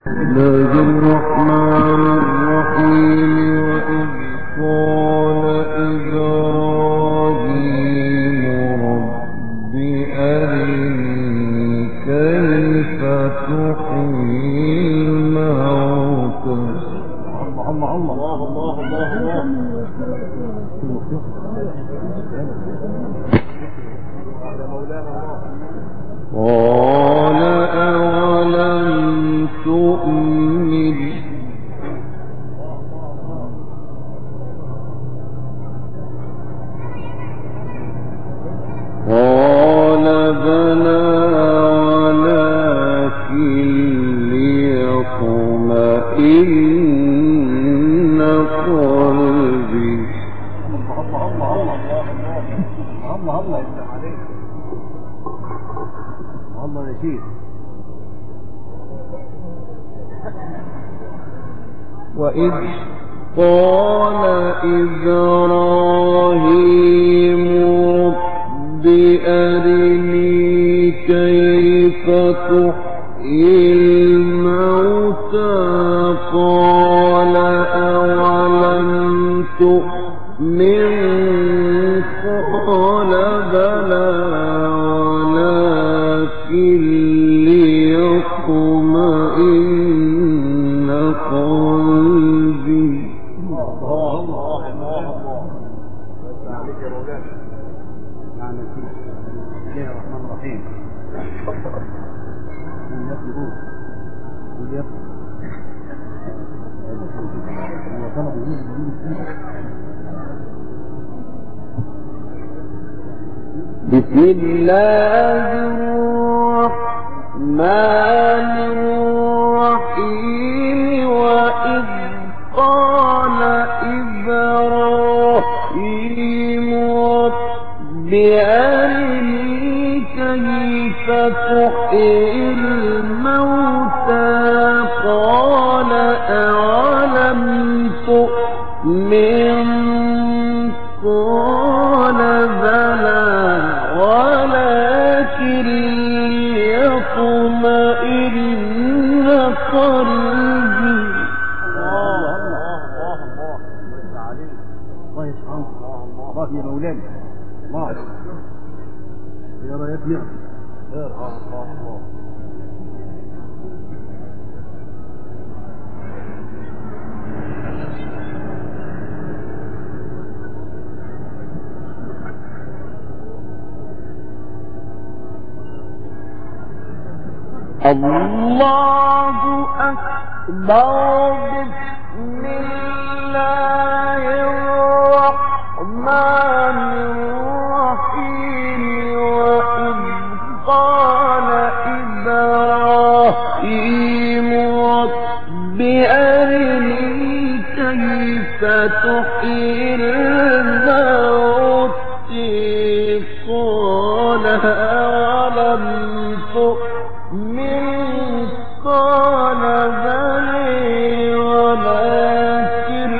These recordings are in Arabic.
الله الرحمن الرحيم وإذ قال إبراهيم رب أرني كيف تحيي الموتى الله الله الله الله قال أولم تؤمن قال بلى ولكن ليطمئن قلبي الله يفتح عليك الله يا شيخ. وإذ قال إبراهيم رب أرني كيف تحيي الموتى قال أولم تؤمن قال بلى ولكن ليطمئن قلبي. الله بس عليك يا مولانا. يعني بسم الله الرحمن الرحيم. بسم الله الرحمن الرحيم وإذ قال إبراهيم رب أرني كيف تحيي الموتى قال أولم تؤمن قال بلى ولكن ليطمئن قلبي. الله يسعدك. الله يا مولانا. الله يا رايت نعم. الله الله أكبر. بسم الله الرحمن الرحيم وإذ قال إبراهيم رب أرني كيف تحيي الموتى قال أولم تؤمن قال بلى ولكن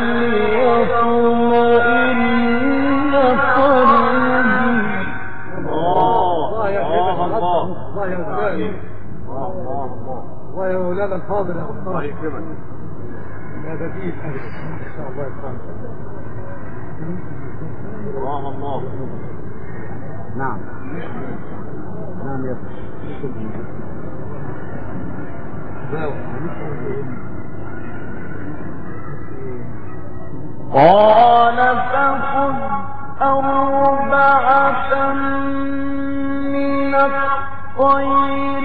ليطمئن قلبي. الله يا الله يا مولانا. الله يا مولانا الحاضر. الله يكرمك. يا بديل ان شاء الله يكرمك. الله نعم نعم يا قال فخذ أربعة من الطير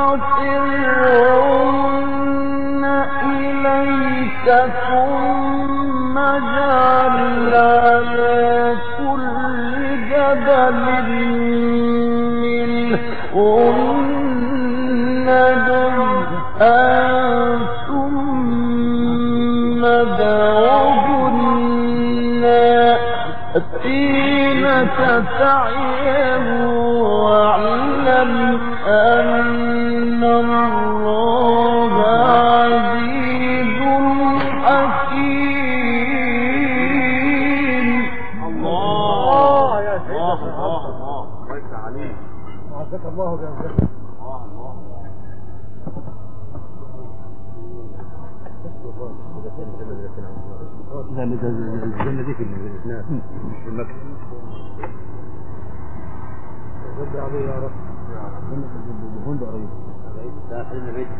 فصرهن إليك ثم اجعل على كل جبل منهن جزءا ثم دعوهن يأتينك سعيا واعلم أن الله عزيز حكيم. الله يا شيخ. الله عليك. وعزك الله بأنزلك. لا الجنة دي في الإسناد في مكة. رد عليه يا رب. الجنة قريب. لا خلينا بيت.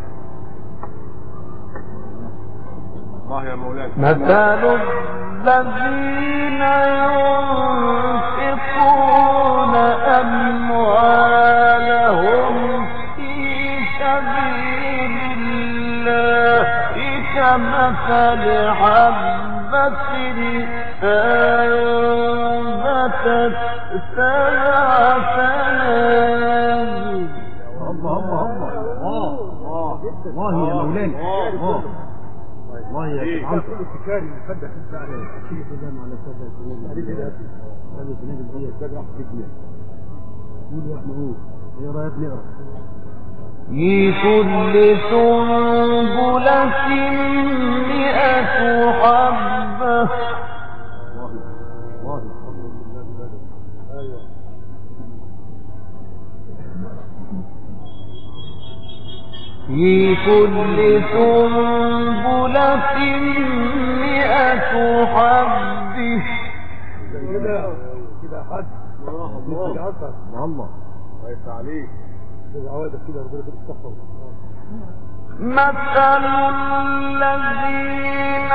الله يا مولانا. مثل الذين ينفقون أموالهم في سبيل الله كمثل حبة أنبتت سبع سنابل. الله يا مولانا. الله يا سبحانه التكاري مقدس الساعة شيء كلام على سبع سنين هذه سنين هي سبع فتنة قول يا احنا اقرا يا ابني اقرا في كل سنبلة 100 حبة في كل سنبلة 100 حبة كده حد الله كويس عليك. العوادة كده ربنا يديك الصحة. مثل الذين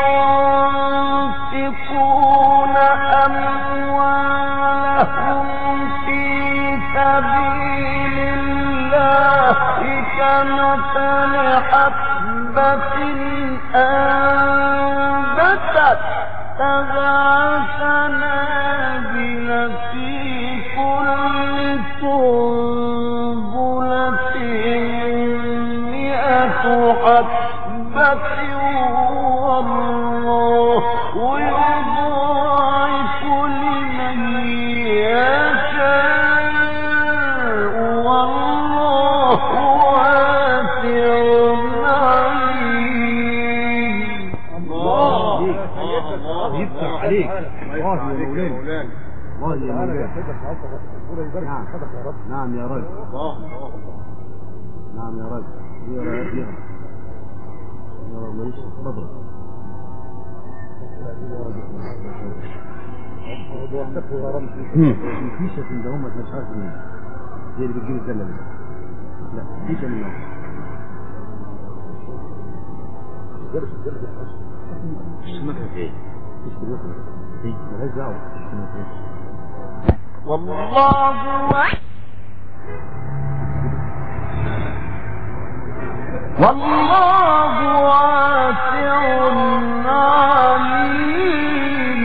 ينفقون أموالهم في سبيل الله كمثل حبة أنبتت سبع سنابل في كل سنبلة 100 حبة والله يضاعف لمن يشاء والله واسع عليم. الله يفتح عليك. الله يا مولانا. الله يا مولانا. نعم يا رجل. نعم يا رجل. يا رجل يا رب ليش صبر. فيشة من هم مش عارف مين زي اللي بتجيب الزلة دي. لا فيشة من هم مش مكان ايه مش بالوقت ايه مالهاش دعوة والله واسع عليم.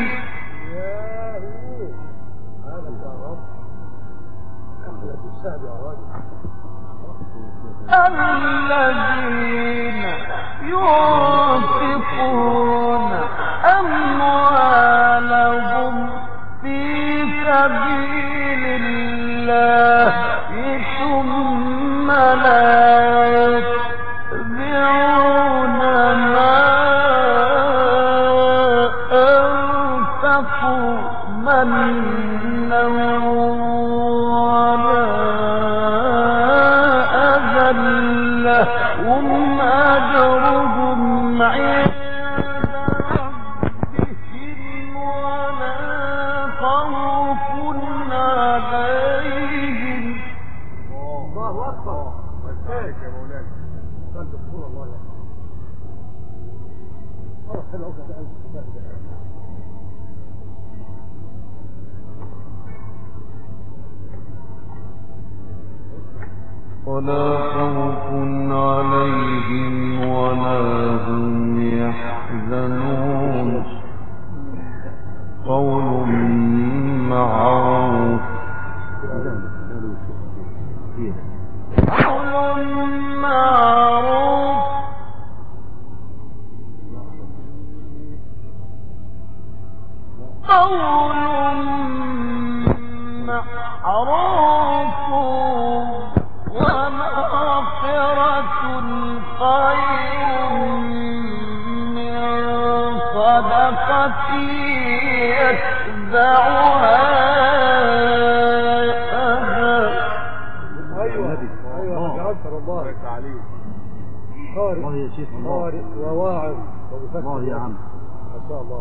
الذين ينفقون أموالهم في سبيل الله ثم لا يتبعون ما أنفقوا منا ولا أذى لهم أجرهم عند ربهم ولا خوف عليهم. الله أكبر. مالك يا مولانا. قلب الصورة الله يا ولا خوف عليهم ولا هم يحزنون. قول معروف ومغفرة الله يا شيخ الله وواعظ الله يا عم ما شاء الله.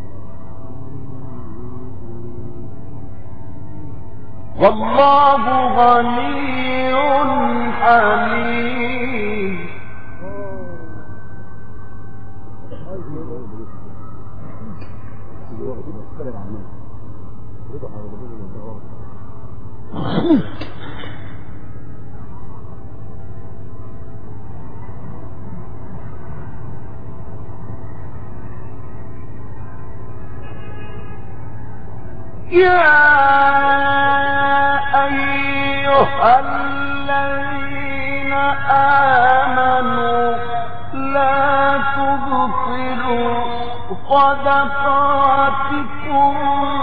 والله غني حميد. يا أيها الذين آمنوا لا تبطلوا صدقاتكم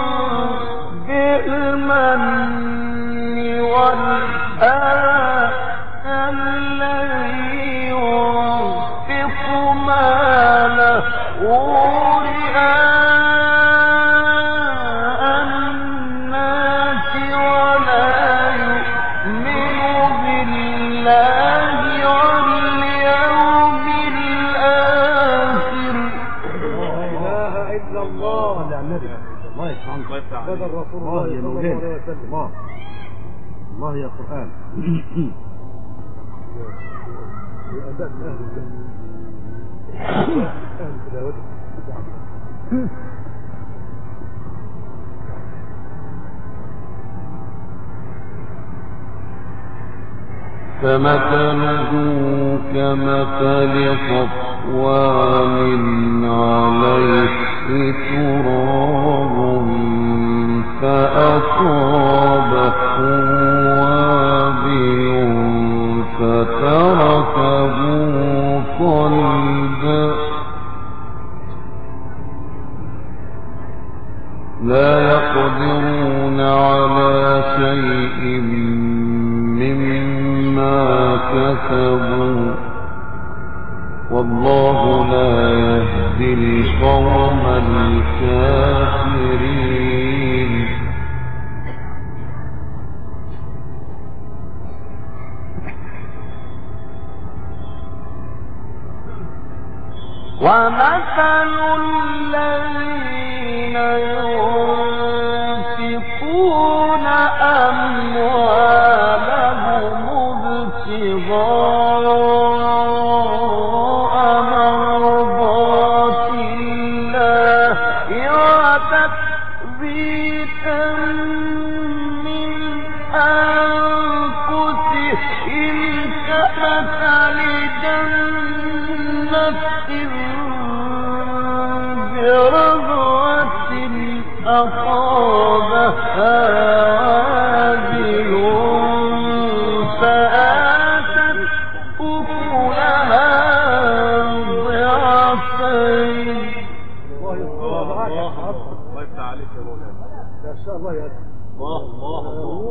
بالمن والأذى الذي ينفق ماله رئاء الناس ولا يؤمن بالله واليوم الآخر. لا إله إلا الله. صلى على النبي الله يسلمك بدل رسول الله الله يا صلى الله مولانا عليه وسلم. الله الله يا قرآن أداء أهل الجنة أهل تلاوته. فمثله كمثل صفوان عليه تراب فأصابه وابل فتركه صلدا لا يقدرون على شيء مما كسبوا والله لا يهدي القوم الكافرين. ومثل الذين ينفقون أموالهم ابتغاء مرضات الله وتثبيتا من أنفسهم كمثل جنة بربوة أصابها وابل فآتت أكلها ضعفين. الله يفتح عليك يا مولانا. ما شاء الله يا أخي. الله الله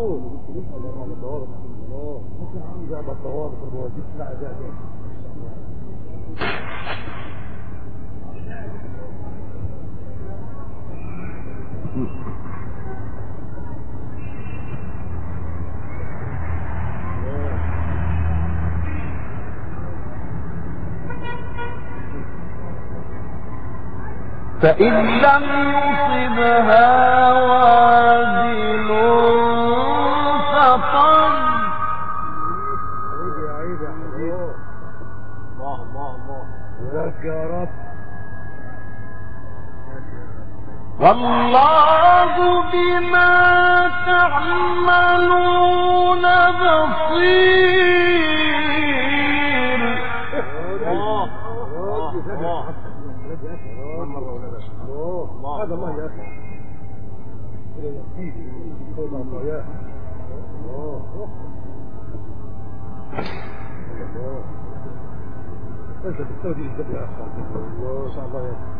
فإن لم يصبها وابل فطل عيد يا عيد يا حبيبي. الله الله الله. وذاك يا رب. والله بما تعملون بصير. الله الله. هذا الله يا أخي. كده يأتيك خذ عطاياه. الله الله. أنت بتسوي الزبدة يا أخي. الله ما شاء الله يا أخي.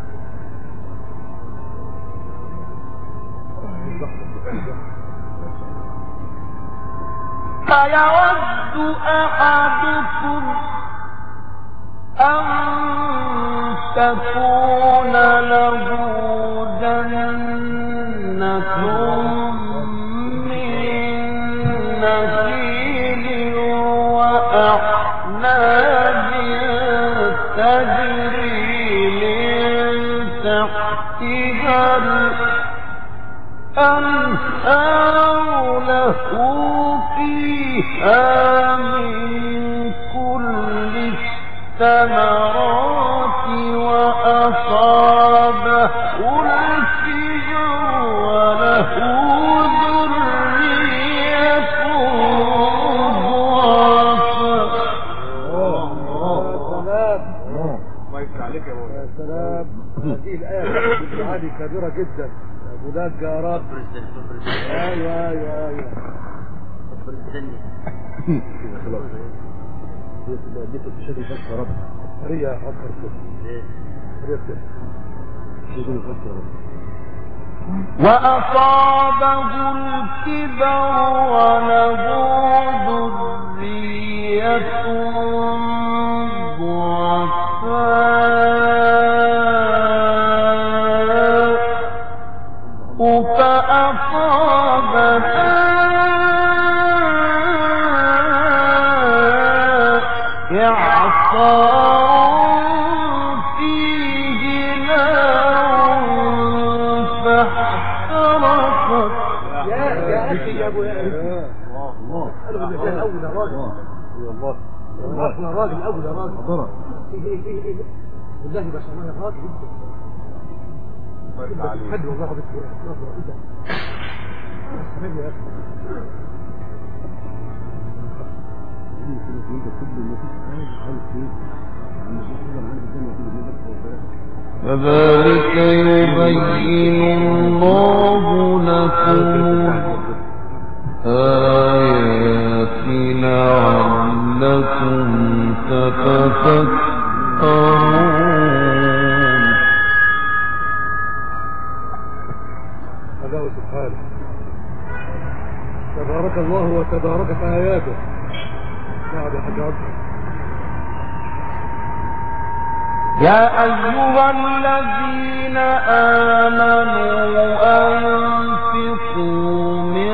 فيود أحدكم أن تكون له جنة من نخيل وأعناب تجري من تحتها الأنهار له فيها من كل الثمرات وأصابه الكبر وله ذرية يا سلام. هذه الآية هذه كبيرة جدا. ولاد يا رب. ايوه خلاص. دي بشكل بس يا رب. ريا افكر كده. وأصابه الكبر وله ذرية راجل الاول يا راجل والله بس انا راجل جدا حد والله بس كذلك يبين الله لكم آياتنا لعلكم تتفكرون. هذا سبحانه تبارك الله وتباركت آياته. نعم يا حاج عبد. يا أيها الذين آمنوا أنفقوا من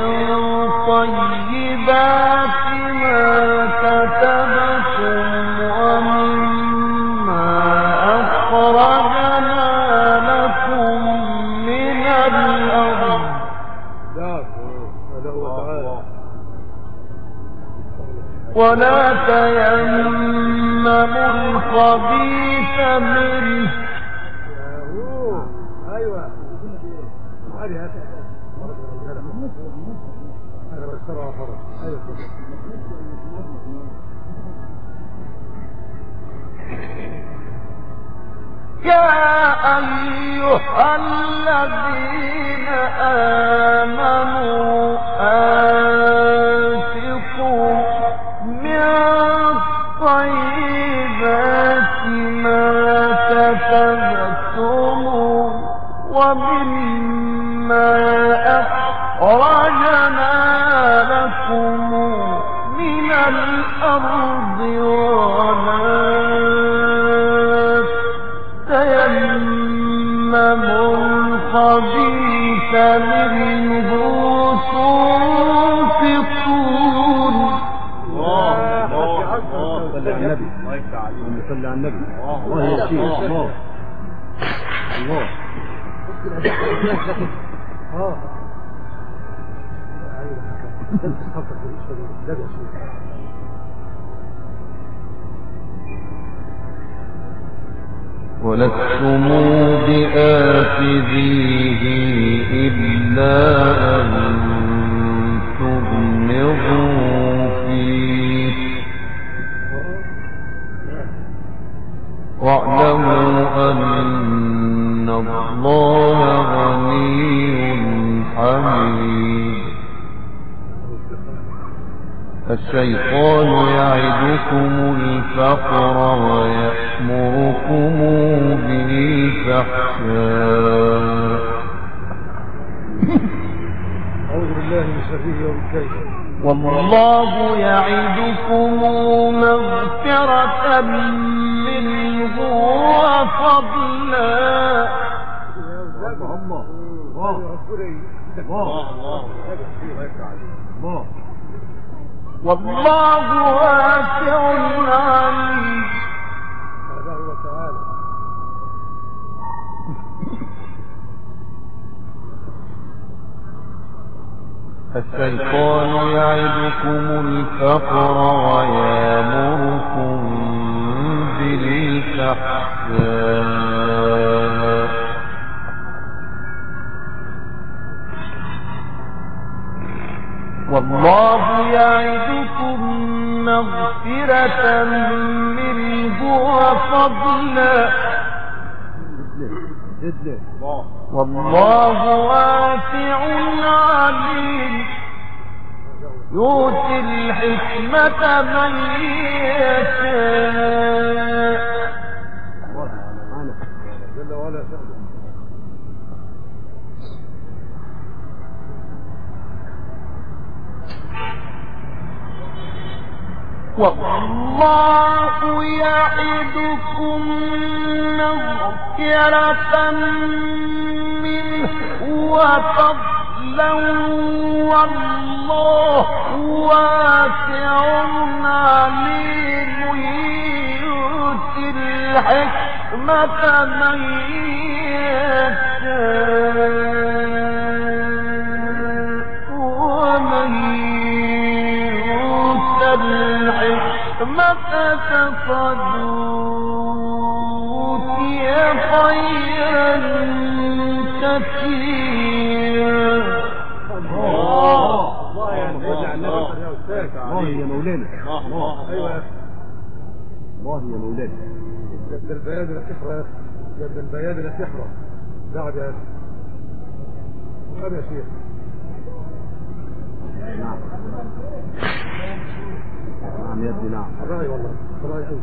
طيبات ما كسبتم ومما أخرجنا لكم من الأرض ولا تيمموا الخبيث منه يا أيها الذين آمنوا أنفقوا من طيبات ما كسبتم ومما أخرجنا لكم من الأرض ولا تيمموا الخبيث منه تنفقون. صلى على النبي. صلى على النبي. الله يشفيك. الله ولستم بآخذيه إلا أن تغمضوا فيه واعلموا أن الله غني حميد. الشيطان يعدكم الفقر ويأمركم بالفحشاء. أعوذ بالله من شره ومن والله يعدكم مغفرة منه وفضلا. والله واسع عليم. الشيطان يعدكم الفقر ويأمركم بالفحشاء والله يعدكم مغفرة منه وفضلا والله واسع عليم يؤتي الحكمة من يشاء والله يعدكم مغفرة منه وفضلا والله واسع عليم يؤتي الحكمة من يشاء ومن يؤت الحكمة فقد أوتي خيرا كثيرا الله يا مولانا الله ايوه الله يا مولانا جد البيان لا تحرى جد البيان لا تحرى بعد يا شيخ نعم نعم يا ابني نعم راي والله راي قوي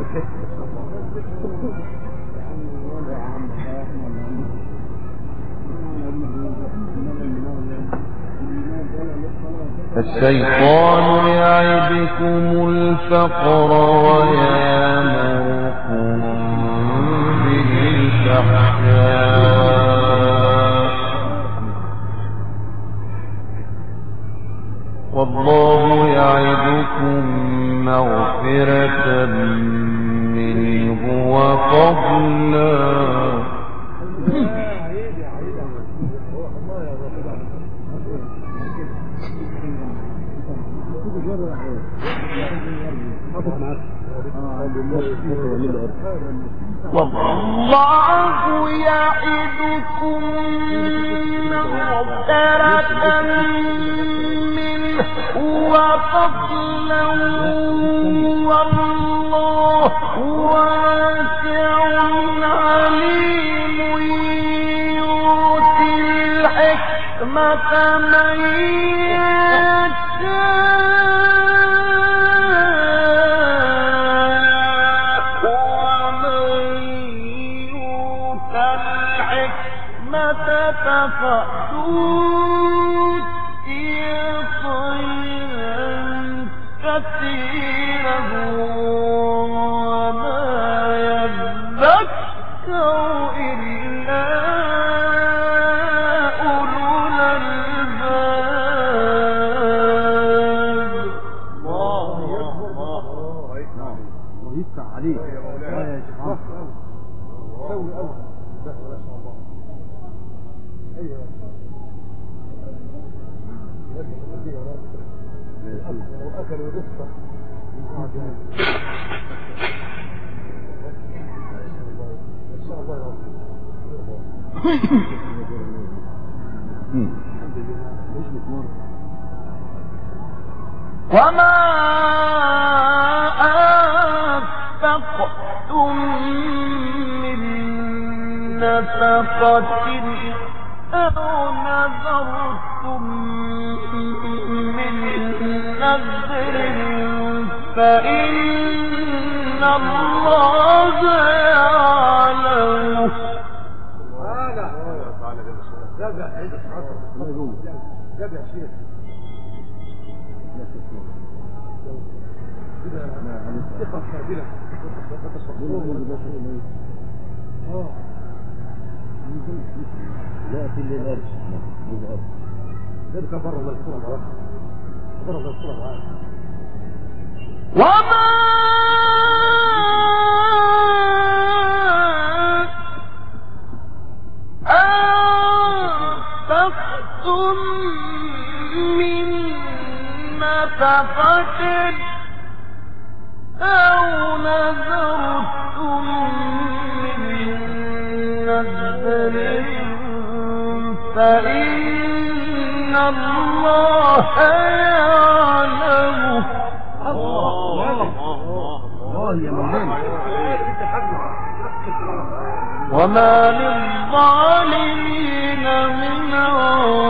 الشيطان يعدكم الفقر ويأمركم بالفحشاء والله يعدكم مغفرة منه وفضلا والله يعدكم مغفرة منه وفضلا والله واسع عليم يؤتي الحكمة من فأوتي خيرا كثيرا وما يذكر إلا أولو الألباب الله يفتح عليك سوي أول أكلوا رزقا إن شاء الله وما أنفقتم من نفقة أو نذرتم من نذر فإن الله يعلم جاب يا شيخ ثقة كاملة لا في الأرض ذلك بره الصورة بره الصورة وما أنفقتم من أو نذرتم من نذر فإن الله يعلمه. وما للظالمين من